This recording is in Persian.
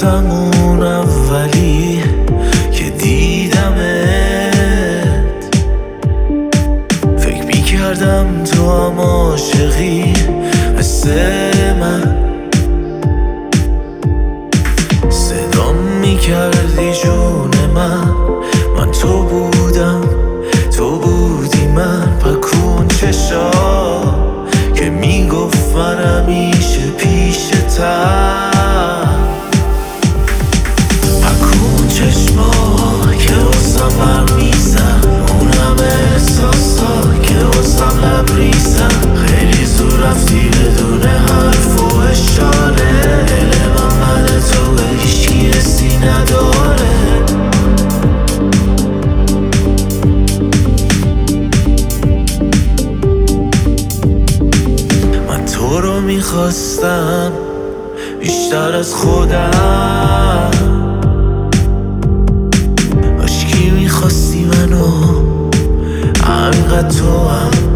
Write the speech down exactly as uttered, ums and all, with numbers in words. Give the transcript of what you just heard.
از همون اولی که دیدمت فکر میکردم تو هم عاشقی مثل من، صدام میکردی جون من، من تو بودم تو بودی من. پکون چشا که میگفت من همیشه پیشتم، پکون چشما که واسم بر میزن، اون همه احساسا که واسم لبریزن. خیلی زور رفتی بدون حرف و اشاره، دل من من تو به هیچکی حسی نداره. من تو رو میخواستم بیشتر از خودم، عشقی میخواستی منو همینقدر تو هم